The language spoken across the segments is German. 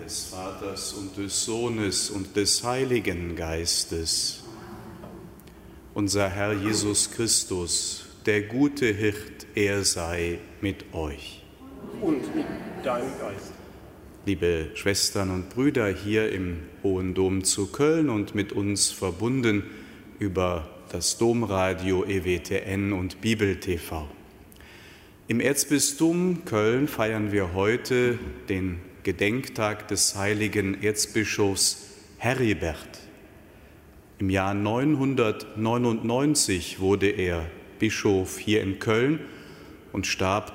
des Vaters und des Sohnes und des Heiligen Geistes. Unser Herr Jesus Christus, der gute Hirt, er sei mit euch. Und mit deinem Geist. Liebe Schwestern und Brüder hier im Hohen Dom zu Köln und mit uns verbunden über das Domradio EWTN und Bibel TV. Im Erzbistum Köln feiern wir heute den Gedenktag des heiligen Erzbischofs Heribert. Im Jahr 999 wurde er Bischof hier in Köln und starb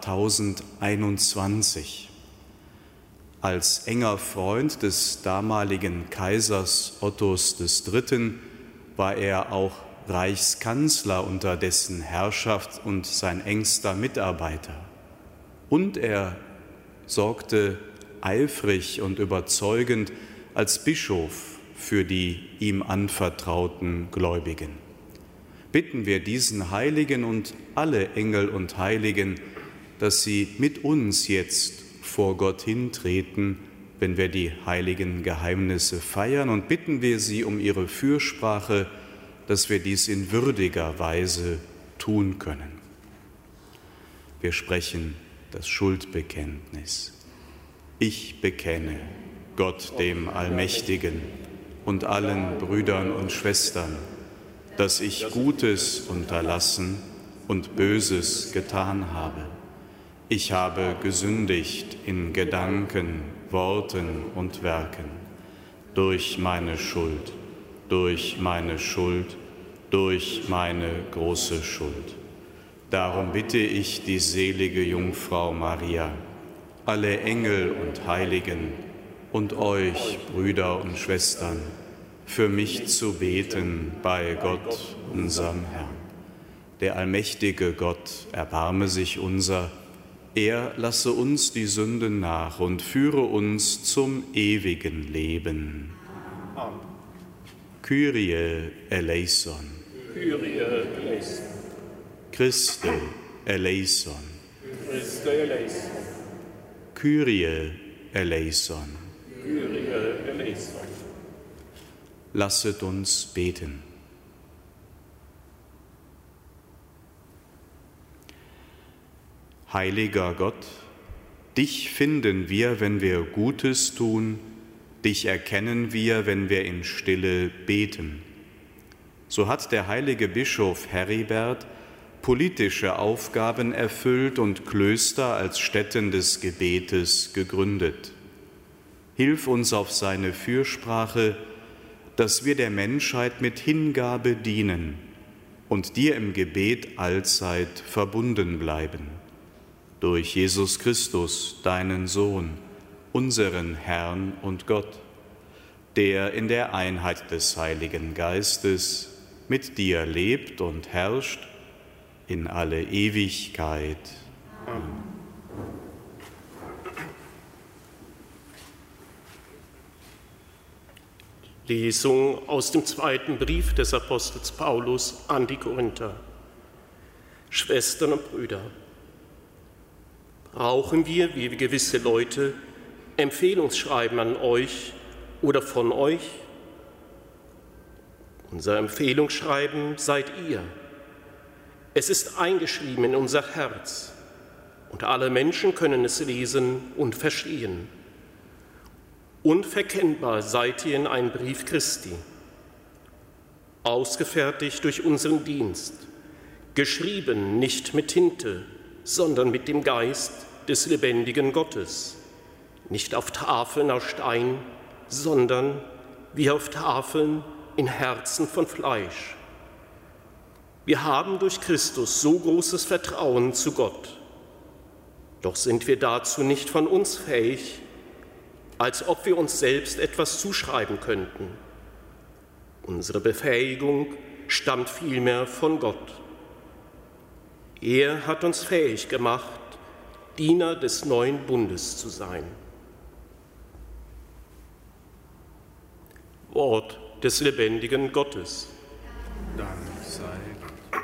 1021. Als enger Freund des damaligen Kaisers Ottos III. War er auch Reichskanzler unter dessen Herrschaft und sein engster Mitarbeiter. Und er sorgte eifrig und überzeugend als Bischof für die ihm anvertrauten Gläubigen. Bitten wir diesen Heiligen und alle Engel und Heiligen, dass sie mit uns jetzt vor Gott hintreten, wenn wir die heiligen Geheimnisse feiern, und bitten wir sie um ihre Fürsprache, dass wir dies in würdiger Weise tun können. Wir sprechen das Schuldbekenntnis. Ich bekenne Gott dem Allmächtigen und allen Brüdern und Schwestern, dass ich Gutes unterlassen und Böses getan habe. Ich habe gesündigt in Gedanken, Worten und Werken, durch meine Schuld, durch meine große Schuld. Darum bitte ich die selige Jungfrau Maria, alle Engel und Heiligen und euch, Brüder und Schwestern, für mich zu beten bei Gott, unserem Herrn. Der allmächtige Gott erbarme sich unser. Er lasse uns die Sünden nach und führe uns zum ewigen Leben. Amen. Kyrie eleison. Kyrie eleison. Christe eleison. Christe eleison. Kyrie eleison. Kyrie eleison. Lasset uns beten. Heiliger Gott, dich finden wir, wenn wir Gutes tun, dich erkennen wir, wenn wir in Stille beten. So hat der heilige Bischof Heribert politische Aufgaben erfüllt und Klöster als Stätten des Gebetes gegründet. Hilf uns auf seine Fürsprache, dass wir der Menschheit mit Hingabe dienen und dir im Gebet allzeit verbunden bleiben. Durch Jesus Christus, deinen Sohn, unseren Herrn und Gott, der in der Einheit des Heiligen Geistes mit dir lebt und herrscht in alle Ewigkeit. Amen. Lesung aus dem zweiten Brief des Apostels Paulus an die Korinther. Schwestern und Brüder, brauchen wir, wie gewisse Leute, Empfehlungsschreiben an euch oder von euch? Unser Empfehlungsschreiben seid ihr. Es ist eingeschrieben in unser Herz und alle Menschen können es lesen und verstehen. Unverkennbar seid ihr in einem Brief Christi, ausgefertigt durch unseren Dienst, geschrieben nicht mit Tinte, sondern mit dem Geist des lebendigen Gottes, nicht auf Tafeln aus Stein, sondern wie auf Tafeln in Herzen von Fleisch. Wir haben durch Christus so großes Vertrauen zu Gott, doch sind wir dazu nicht von uns fähig, als ob wir uns selbst etwas zuschreiben könnten. Unsere Befähigung stammt vielmehr von Gott. Er hat uns fähig gemacht, Diener des neuen Bundes zu sein. Wort des lebendigen Gottes. Dank sei Gott.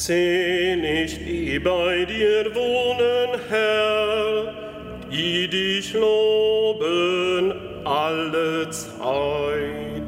Selig die bei dir wohnen, Herr, die dich loben alle Zeit.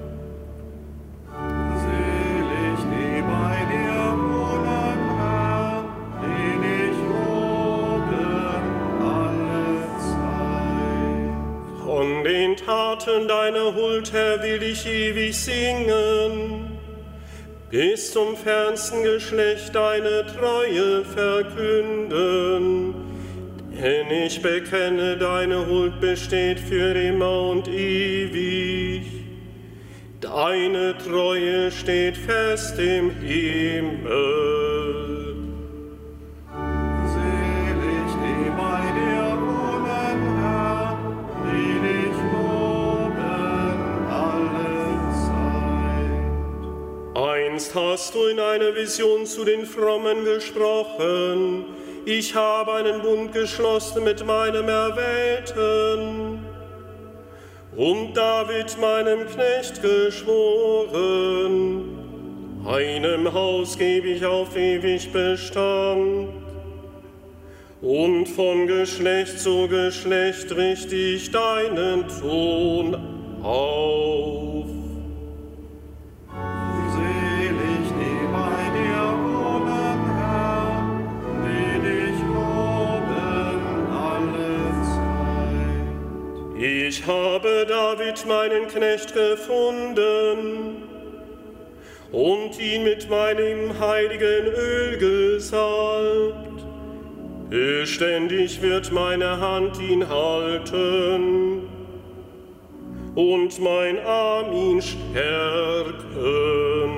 Selig die bei dir wohnen, Herr, die dich loben alle Zeit. Von den Taten deiner Huld, Herr, will ich ewig singen, bis zum fernsten Geschlecht deine Treue verkünden. Denn ich bekenne, deine Huld besteht für immer und ewig. Deine Treue steht fest im Himmel. Selig die bei dir wohnen, Herr, die dich loben alle Zeit. Einst hast du in einer Vision zu den Frommen gesprochen, ich habe einen Bund geschlossen mit meinem Erwählten und David, meinem Knecht, geschworen, einem Haus gebe ich auf ewig Bestand, und von Geschlecht zu Geschlecht richte ich deinen Thron auf. Selig die bei dir wohnen, Herr, die dich loben alle Zeit. Ich habe David, meinen Knecht, gefunden und ihn mit meinem heiligen Öl gesalbt. Beständig wird meine Hand ihn halten und mein Arm ihn stärken.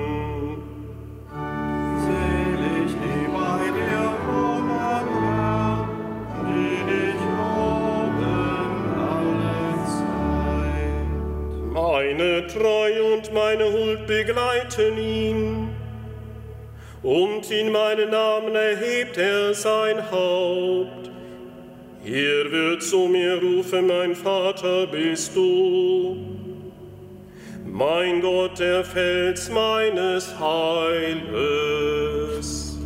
Selig die bei dir wohnen, Herr, die dich loben alle Zeit. Meine Treue und meine Huld begleiten ihn, und in meinen Namen erhebt er sein Haupt. Er wird zu mir rufen, mein Vater bist du, mein Gott, der Fels meines Heiles.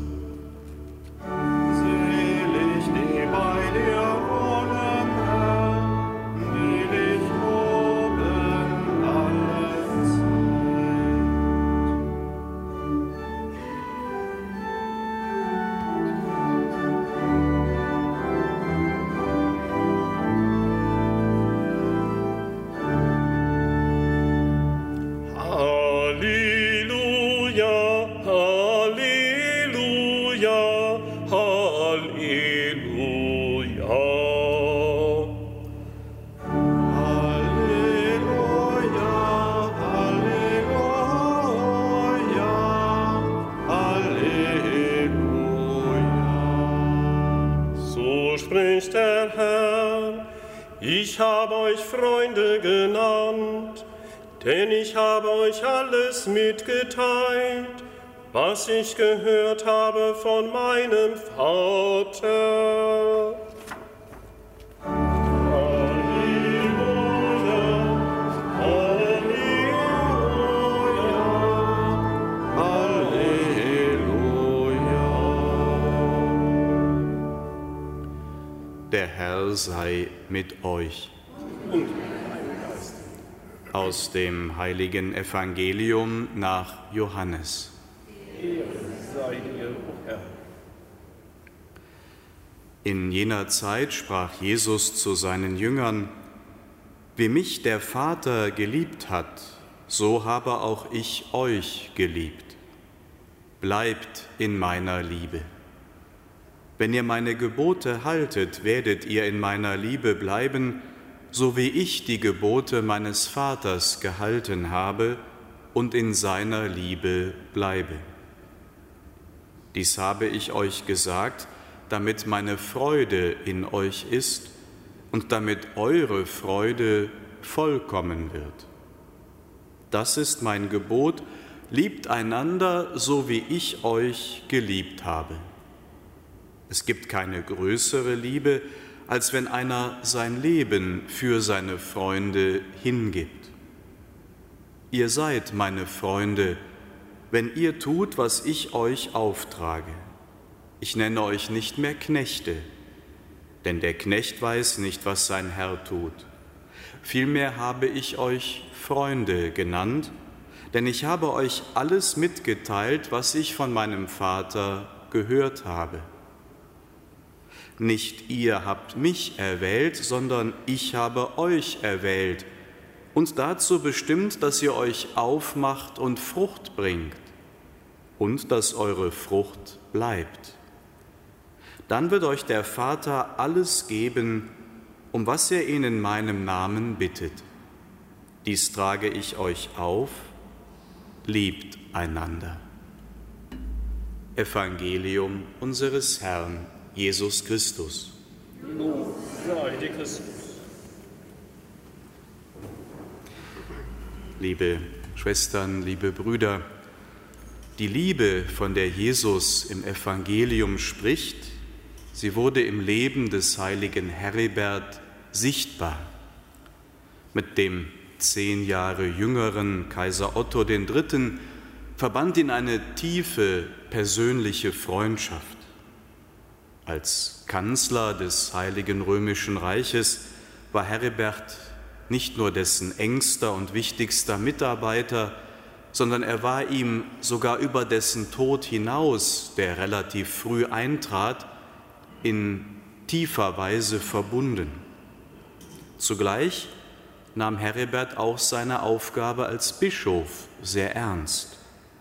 Selig die bei dir wohnen, Herr, die dich loben alle Spricht der Herr, ich habe euch Freunde genannt, denn ich habe euch alles mitgeteilt, was ich gehört habe von meinem Vater. Der Herr sei mit euch. Aus dem heiligen Evangelium nach Johannes. Ehre sei dir, o Herr. In jener Zeit sprach Jesus zu seinen Jüngern: Wie mich der Vater geliebt hat, so habe auch ich euch geliebt. Bleibt in meiner Liebe. Wenn ihr meine Gebote haltet, werdet ihr in meiner Liebe bleiben, so wie ich die Gebote meines Vaters gehalten habe und in seiner Liebe bleibe. Dies habe ich euch gesagt, damit meine Freude in euch ist und damit eure Freude vollkommen wird. Das ist mein Gebot, liebt einander, so wie ich euch geliebt habe. Es gibt keine größere Liebe, als wenn einer sein Leben für seine Freunde hingibt. Ihr seid meine Freunde, wenn ihr tut, was ich euch auftrage. Ich nenne euch nicht mehr Knechte, denn der Knecht weiß nicht, was sein Herr tut. Vielmehr habe ich euch Freunde genannt, denn ich habe euch alles mitgeteilt, was ich von meinem Vater gehört habe. Nicht ihr habt mich erwählt, sondern ich habe euch erwählt und dazu bestimmt, dass ihr euch aufmacht und Frucht bringt und dass eure Frucht bleibt. Dann wird euch der Vater alles geben, um was ihr ihn in meinem Namen bittet. Dies trage ich euch auf, liebt einander. Evangelium unseres Herrn Jesus Christus. Lob sei dir, Christus. Liebe Schwestern, liebe Brüder, die Liebe, von der Jesus im Evangelium spricht, sie wurde im Leben des heiligen Heribert sichtbar. Mit dem 10 Jahre jüngeren Kaiser Otto III. Verband ihn eine tiefe persönliche Freundschaft. Als Kanzler des Heiligen Römischen Reiches war Heribert nicht nur dessen engster und wichtigster Mitarbeiter, sondern er war ihm sogar über dessen Tod hinaus, der relativ früh eintrat, in tiefer Weise verbunden. Zugleich nahm Heribert auch seine Aufgabe als Bischof sehr ernst.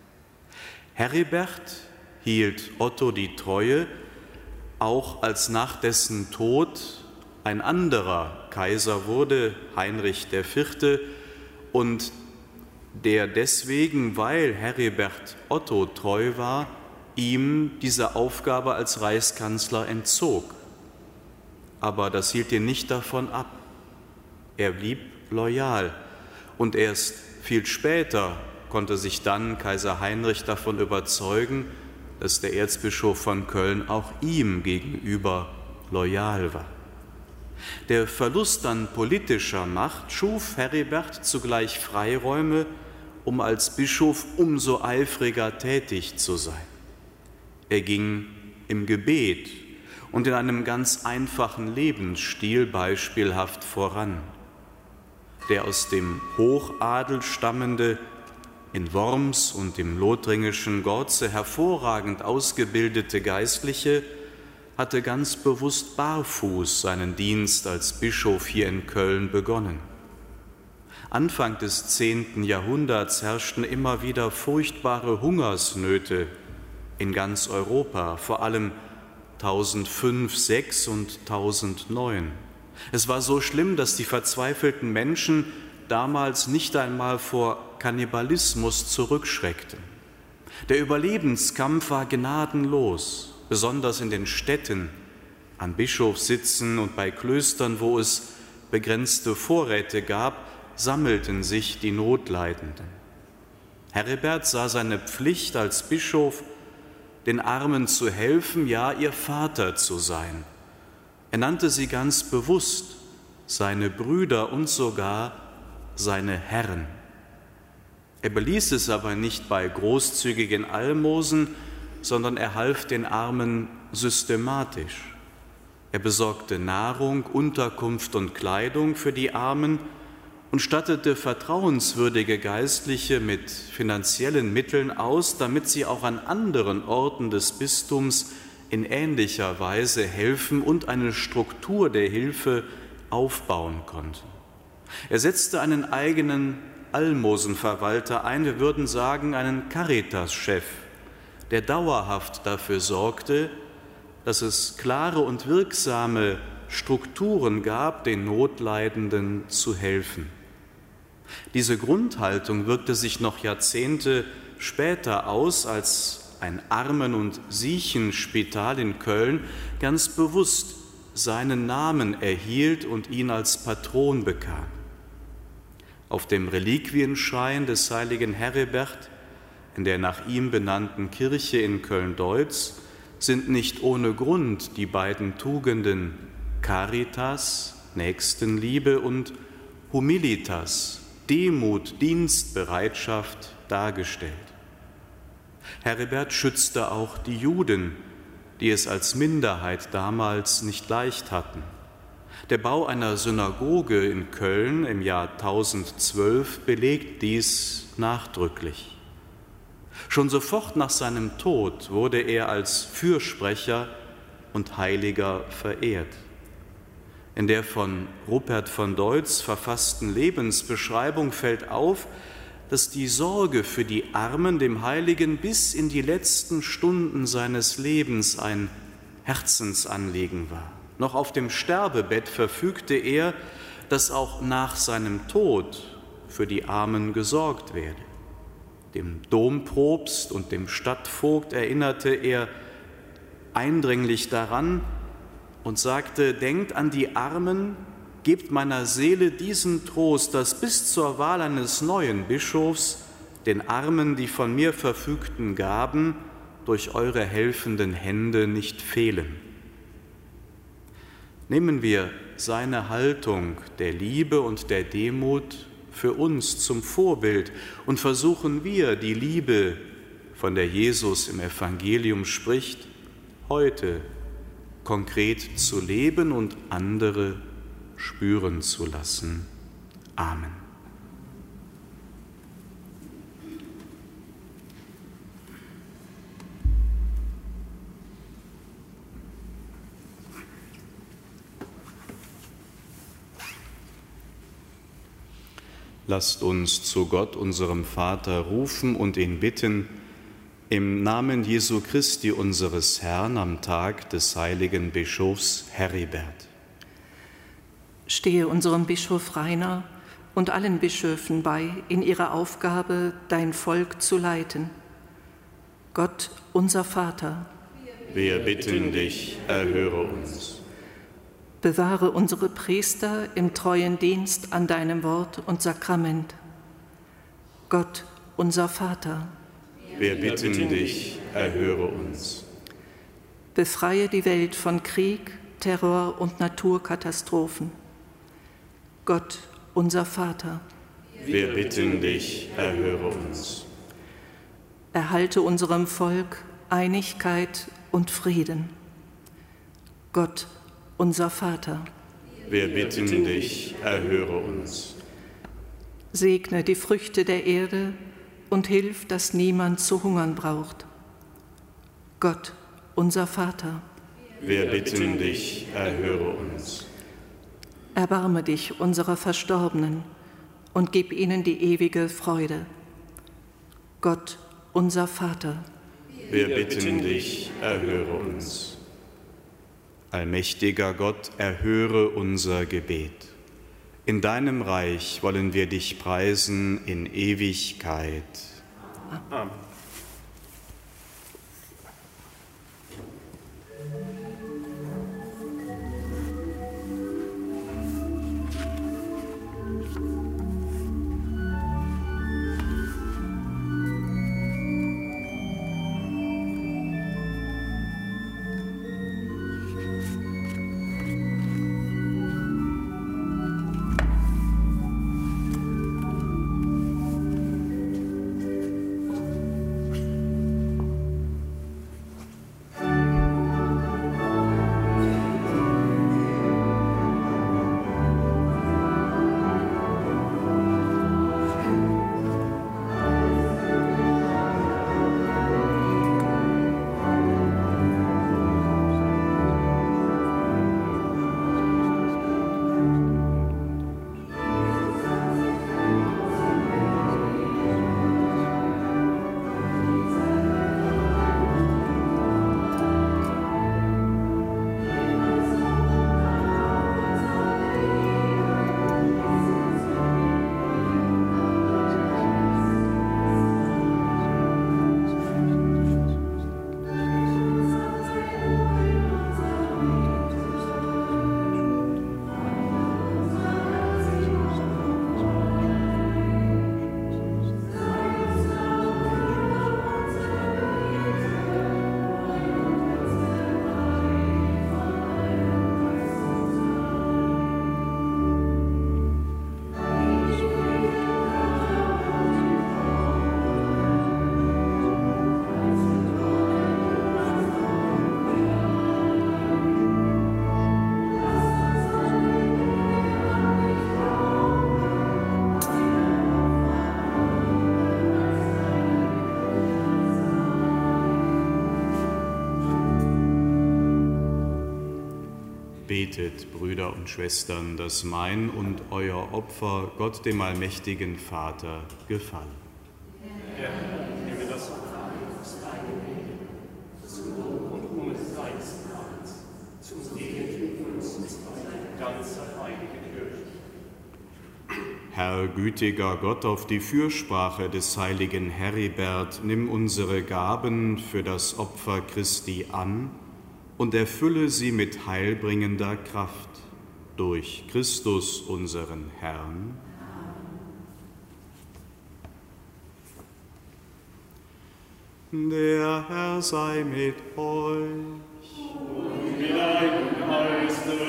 Heribert hielt Otto die Treue, auch als nach dessen Tod ein anderer Kaiser wurde, Heinrich IV., und der deswegen, weil Heribert Otto treu war, ihm diese Aufgabe als Reichskanzler entzog. Aber das hielt ihn nicht davon ab. Er blieb loyal und erst viel später konnte sich dann Kaiser Heinrich davon überzeugen, dass der Erzbischof von Köln auch ihm gegenüber loyal war. Der Verlust an politischer Macht schuf Heribert zugleich Freiräume, um als Bischof umso eifriger tätig zu sein. Er ging im Gebet und in einem ganz einfachen Lebensstil beispielhaft voran. Der aus dem Hochadel stammende, in Worms und im lothringischen Gorze hervorragend ausgebildete Geistliche hatte ganz bewusst barfuß seinen Dienst als Bischof hier in Köln begonnen. Anfang des 10. Jahrhunderts herrschten immer wieder furchtbare Hungersnöte in ganz Europa, vor allem 1005, 1006 und 1009. Es war so schlimm, dass die verzweifelten Menschen damals nicht einmal vor Kannibalismus zurückschreckten. Der Überlebenskampf war gnadenlos, besonders in den Städten, an Bischofssitzen und bei Klöstern, wo es begrenzte Vorräte gab, sammelten sich die Notleidenden. Heribert sah seine Pflicht als Bischof, den Armen zu helfen, ja, ihr Vater zu sein. Er nannte sie ganz bewusst seine Brüder und sogar seine Herren. Er beließ es aber nicht bei großzügigen Almosen, sondern er half den Armen systematisch. Er besorgte Nahrung, Unterkunft und Kleidung für die Armen und stattete vertrauenswürdige Geistliche mit finanziellen Mitteln aus, damit sie auch an anderen Orten des Bistums in ähnlicher Weise helfen und eine Struktur der Hilfe aufbauen konnten. Er setzte einen eigenen Almosenverwalter ein, wir würden sagen einen Caritas-Chef, der dauerhaft dafür sorgte, dass es klare und wirksame Strukturen gab, den Notleidenden zu helfen. Diese Grundhaltung wirkte sich noch Jahrzehnte später aus, als ein Armen- und Siechenspital in Köln ganz bewusst seinen Namen erhielt und ihn als Patron bekam. Auf dem Reliquienschrein des heiligen Heribert in der nach ihm benannten Kirche in Köln-Deutz sind nicht ohne Grund die beiden Tugenden Caritas, Nächstenliebe, und Humilitas, Demut, Dienstbereitschaft dargestellt. Heribert schützte auch die Juden, die es als Minderheit damals nicht leicht hatten. Der Bau einer Synagoge in Köln im Jahr 1012 belegt dies nachdrücklich. Schon sofort nach seinem Tod wurde er als Fürsprecher und Heiliger verehrt. In der von Rupert von Deutz verfassten Lebensbeschreibung fällt auf, dass die Sorge für die Armen dem Heiligen bis in die letzten Stunden seines Lebens ein Herzensanliegen war. Noch auf dem Sterbebett verfügte er, dass auch nach seinem Tod für die Armen gesorgt werde. Dem Dompropst und dem Stadtvogt erinnerte er eindringlich daran und sagte: Denkt an die Armen, gebt meiner Seele diesen Trost, dass bis zur Wahl eines neuen Bischofs den Armen die von mir verfügten Gaben durch eure helfenden Hände nicht fehlen. Nehmen wir seine Haltung der Liebe und der Demut für uns zum Vorbild und versuchen wir, die Liebe, von der Jesus im Evangelium spricht, heute konkret zu leben und andere spüren zu lassen. Amen. Lasst uns zu Gott, unserem Vater, rufen und ihn bitten, im Namen Jesu Christi, unseres Herrn, am Tag des heiligen Bischofs Heribert. Stehe unserem Bischof Rainer und allen Bischöfen bei, in ihrer Aufgabe, dein Volk zu leiten. Gott, unser Vater, wir bitten dich, erhöre uns. Bewahre unsere Priester im treuen Dienst an deinem Wort und Sakrament. Gott, unser Vater, wir bitten dich, erhöre uns. Befreie die Welt von Krieg, Terror und Naturkatastrophen. Gott, unser Vater, wir bitten dich, erhöre uns. Erhalte unserem Volk Einigkeit und Frieden. Gott, unser Vater, wir bitten dich, erhöre uns. Segne die Früchte der Erde und hilf, dass niemand zu hungern braucht. Gott, unser Vater, wir bitten dich, erhöre uns. Erbarme dich unserer Verstorbenen und gib ihnen die ewige Freude. Gott, unser Vater, wir bitten dich, erhöre uns. Allmächtiger Gott, erhöre unser Gebet. In deinem Reich wollen wir dich preisen in Ewigkeit. Amen. Betet, Brüder und Schwestern, dass mein und euer Opfer Gott, dem allmächtigen Vater, gefallen. Herr, nehme das Opfer aus deinem Leben, zum Lob und Ruhm deines Namens, zum Segen für uns und deine ganze heilige Kirche. Herr, gütiger Gott, auf die Fürsprache des heiligen Heribert, nimm unsere Gaben für das Opfer Christi an und erfülle sie mit heilbringender Kraft durch Christus, unseren Herrn. Der Herr sei mit euch. Und mit deinem Geiste.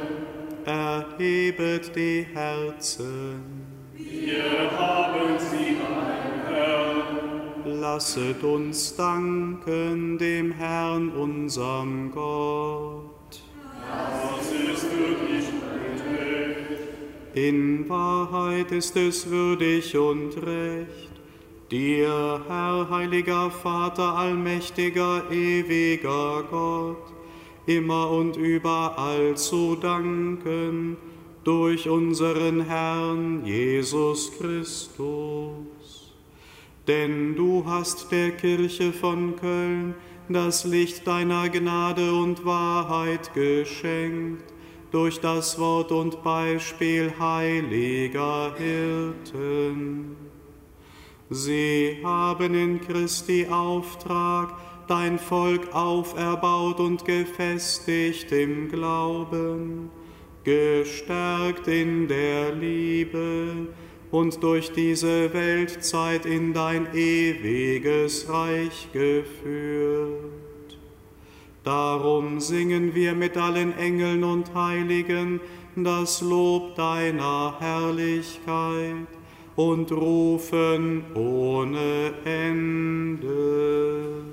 Erhebet die Herzen. Wir haben sie, mein Herr. Lasset uns danken dem Herrn, unserem Gott. Das ist wirklich und recht. In Wahrheit ist es würdig und recht, dir, Herr, heiliger Vater, allmächtiger, ewiger Gott, immer und überall zu danken, durch unseren Herrn Jesus Christus. Denn du hast der Kirche von Köln das Licht deiner Gnade und Wahrheit geschenkt, durch das Wort und Beispiel heiliger Hirten. Sie haben in Christi Auftrag dein Volk auferbaut und gefestigt im Glauben, gestärkt in der Liebe und durch diese Weltzeit in dein ewiges Reich geführt. Darum singen wir mit allen Engeln und Heiligen das Lob deiner Herrlichkeit und rufen ohne Ende.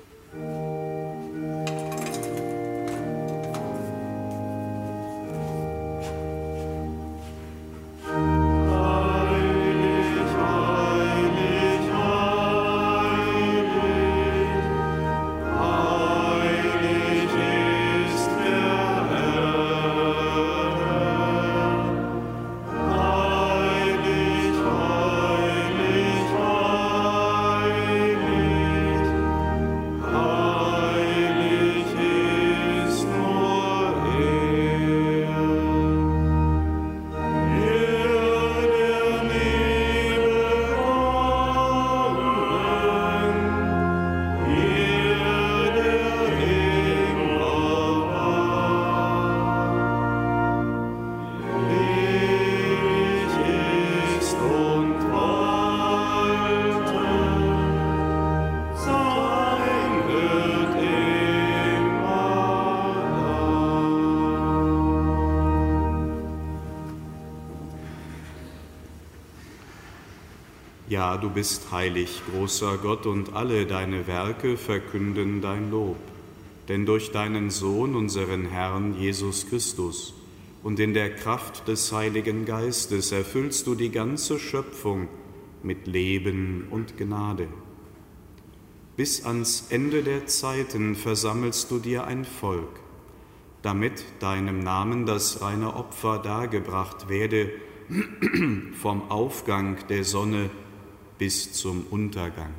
Ja, du bist heilig, großer Gott, und alle deine Werke verkünden dein Lob. Denn durch deinen Sohn, unseren Herrn Jesus Christus, und in der Kraft des Heiligen Geistes erfüllst du die ganze Schöpfung mit Leben und Gnade. Bis ans Ende der Zeiten versammelst du dir ein Volk, damit deinem Namen das reine Opfer dargebracht werde vom Aufgang der Sonne bis zum Untergang.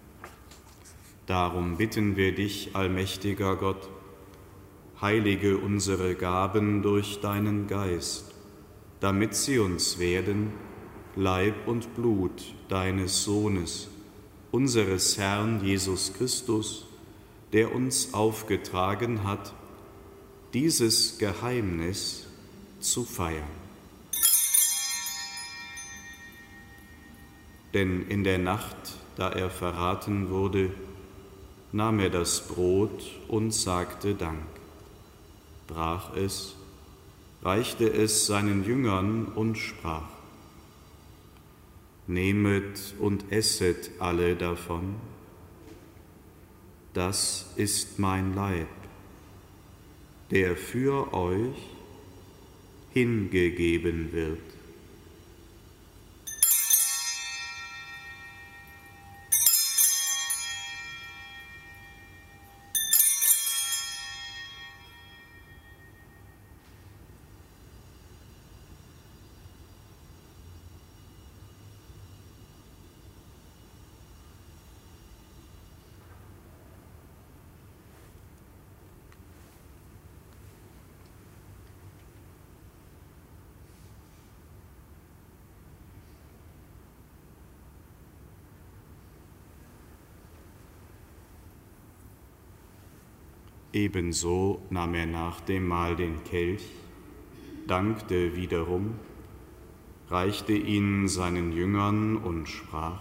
Darum bitten wir dich, allmächtiger Gott, heilige unsere Gaben durch deinen Geist, damit sie uns werden Leib und Blut deines Sohnes, unseres Herrn Jesus Christus, der uns aufgetragen hat, dieses Geheimnis zu feiern. Denn in der Nacht, da er verraten wurde, nahm er das Brot und sagte Dank, brach es, reichte es seinen Jüngern und sprach: Nehmet und esset alle davon, das ist mein Leib, der für euch hingegeben wird. Ebenso nahm er nach dem Mahl den Kelch, dankte wiederum, reichte ihn seinen Jüngern und sprach: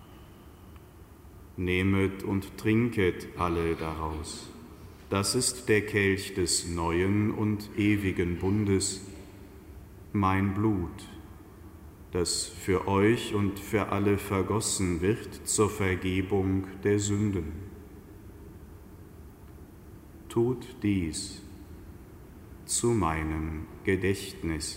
Nehmet und trinket alle daraus. Das ist der Kelch des neuen und ewigen Bundes, mein Blut, das für euch und für alle vergossen wird zur Vergebung der Sünden. Tut dies zu meinem Gedächtnis.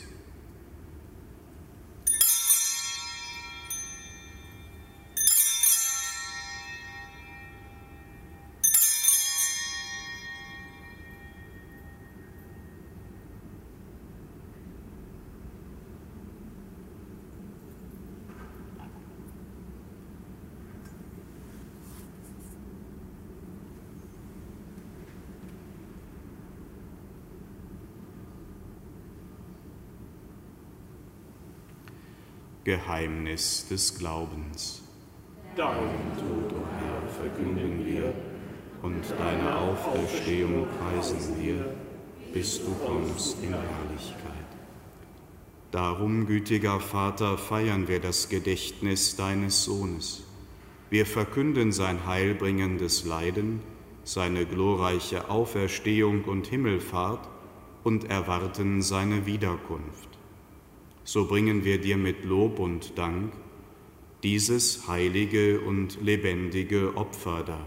Geheimnis des Glaubens. Dein Tod, o Herr, verkünden wir und deine Auferstehung preisen wir, bis du kommst in Herrlichkeit. Darum, gütiger Vater, feiern wir das Gedächtnis deines Sohnes. Wir verkünden sein heilbringendes Leiden, seine glorreiche Auferstehung und Himmelfahrt und erwarten seine Wiederkunft. So bringen wir dir mit Lob und Dank dieses heilige und lebendige Opfer dar.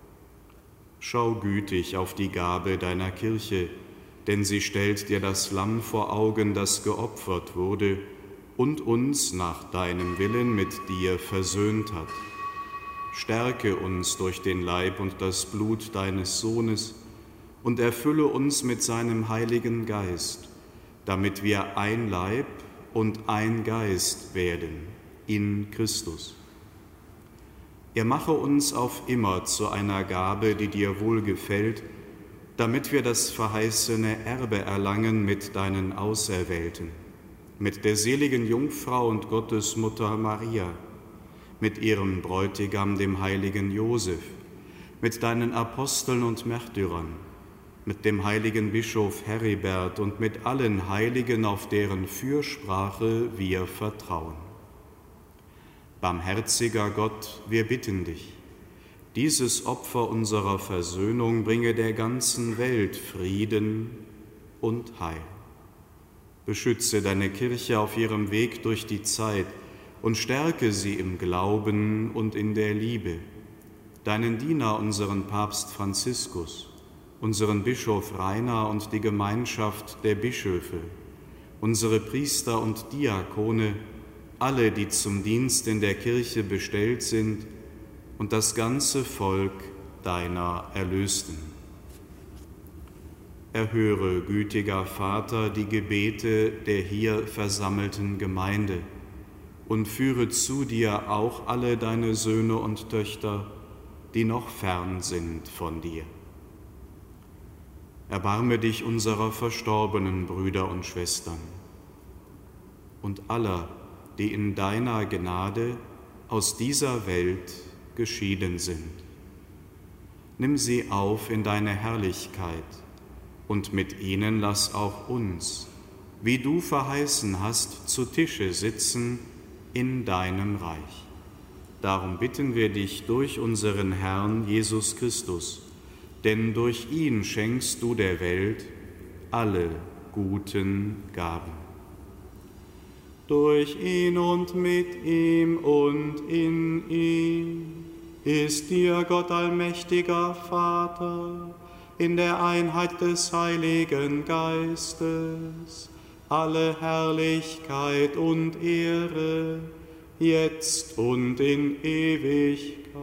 Schau gütig auf die Gabe deiner Kirche, denn sie stellt dir das Lamm vor Augen, das geopfert wurde und uns nach deinem Willen mit dir versöhnt hat. Stärke uns durch den Leib und das Blut deines Sohnes und erfülle uns mit seinem Heiligen Geist, damit wir ein Leib und ein Geist werden in Christus. Er mache uns auf immer zu einer Gabe, die dir wohlgefällt, damit wir das verheißene Erbe erlangen mit deinen Auserwählten, mit der seligen Jungfrau und Gottesmutter Maria, mit ihrem Bräutigam, dem heiligen Josef, mit deinen Aposteln und Märtyrern, mit dem heiligen Bischof Heribert und mit allen Heiligen, auf deren Fürsprache wir vertrauen. Barmherziger Gott, wir bitten dich, dieses Opfer unserer Versöhnung bringe der ganzen Welt Frieden und Heil. Beschütze deine Kirche auf ihrem Weg durch die Zeit und stärke sie im Glauben und in der Liebe. Deinen Diener, unseren Papst Franziskus, unseren Bischof Rainer und die Gemeinschaft der Bischöfe, unsere Priester und Diakone, alle, die zum Dienst in der Kirche bestellt sind, und das ganze Volk deiner Erlösten. Erhöre, gütiger Vater, die Gebete der hier versammelten Gemeinde und führe zu dir auch alle deine Söhne und Töchter, die noch fern sind von dir. Erbarme dich unserer verstorbenen Brüder und Schwestern und aller, die in deiner Gnade aus dieser Welt geschieden sind. Nimm sie auf in deine Herrlichkeit und mit ihnen lass auch uns, wie du verheißen hast, zu Tische sitzen in deinem Reich. Darum bitten wir dich durch unseren Herrn Jesus Christus, denn durch ihn schenkst du der Welt alle guten Gaben. Durch ihn und mit ihm und in ihm ist dir, Gott allmächtiger Vater, in der Einheit des Heiligen Geistes, alle Herrlichkeit und Ehre, jetzt und in Ewigkeit.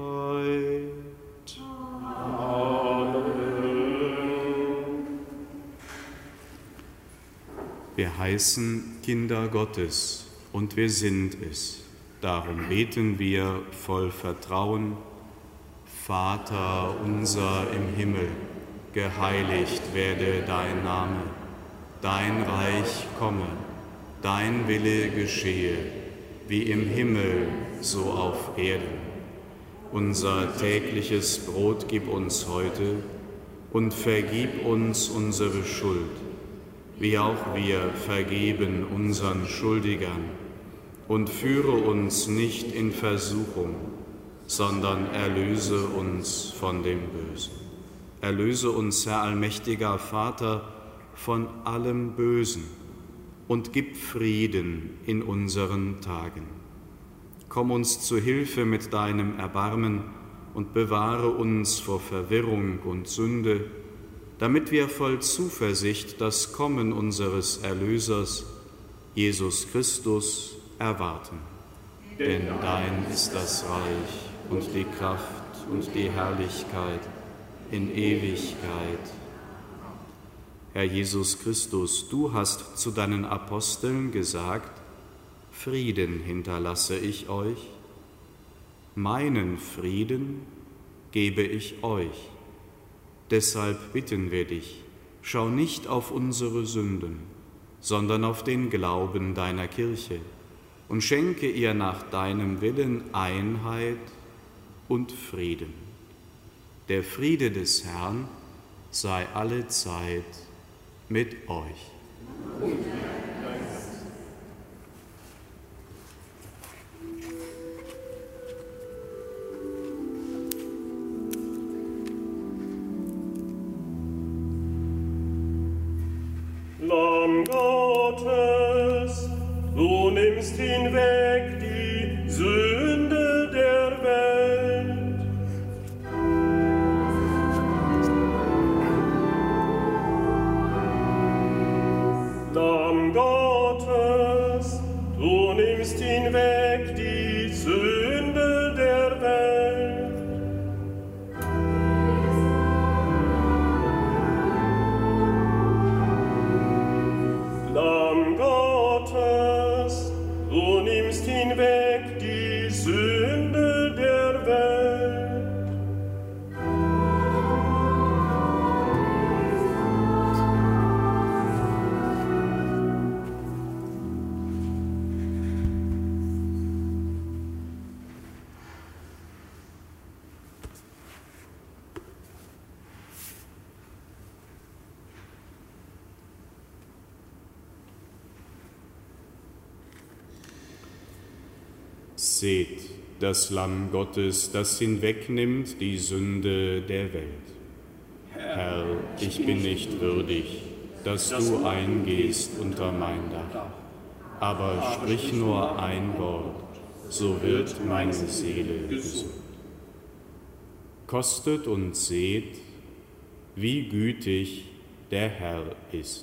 Wir heißen Kinder Gottes und wir sind es. Darum beten wir voll Vertrauen: Vater unser im Himmel, geheiligt werde dein Name. Dein Reich komme, dein Wille geschehe, wie im Himmel, so auf Erden. Unser tägliches Brot gib uns heute und vergib uns unsere Schuld, wie auch wir vergeben unseren Schuldigern. Und führe uns nicht in Versuchung, sondern erlöse uns von dem Bösen. Erlöse uns, Herr allmächtiger Vater, von allem Bösen und gib Frieden in unseren Tagen. Komm uns zu Hilfe mit deinem Erbarmen und bewahre uns vor Verwirrung und Sünde, damit wir voll Zuversicht das Kommen unseres Erlösers, Jesus Christus, erwarten. Denn dein ist das Reich und die Kraft und die Herrlichkeit in Ewigkeit. Herr Jesus Christus, du hast zu deinen Aposteln gesagt, Frieden hinterlasse ich euch, meinen Frieden gebe ich euch. Deshalb bitten wir dich, schau nicht auf unsere Sünden, sondern auf den Glauben deiner Kirche und schenke ihr nach deinem Willen Einheit und Frieden. Der Friede des Herrn sei alle Zeit mit euch. Lamm Gottes, du nimmst hinweg die Sünde der Welt. Lamm Gottes, du nimmst hinweg die Sünde der Welt. Lamm Gottes, du nimmst hinweg die Sünde der Welt. Seht das Lamm Gottes, das hinwegnimmt die Sünde der Welt. Herr, ich bin nicht würdig, dass du eingehst unter mein Dach, aber sprich nur ein Wort, so wird meine Seele gesund. Kostet und seht, wie gütig der Herr ist.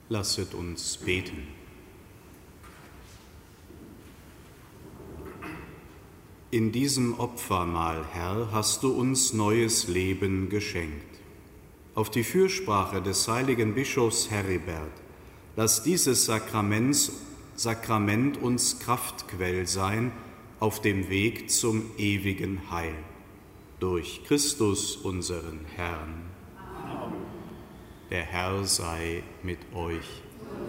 Lasset uns beten. In diesem Opfermahl, Herr, hast du uns neues Leben geschenkt. Auf die Fürsprache des heiligen Bischofs Heribert, lass dieses Sakrament uns Kraftquell sein auf dem Weg zum ewigen Heil. Durch Christus, unseren Herrn. Amen. Der Herr sei mit euch.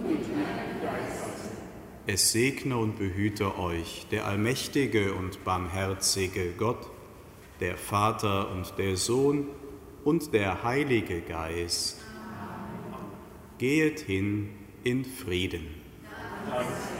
Es segne und behüte euch der allmächtige und barmherzige Gott, der Vater und der Sohn und der Heilige Geist. Amen. Gehet hin in Frieden. Amen.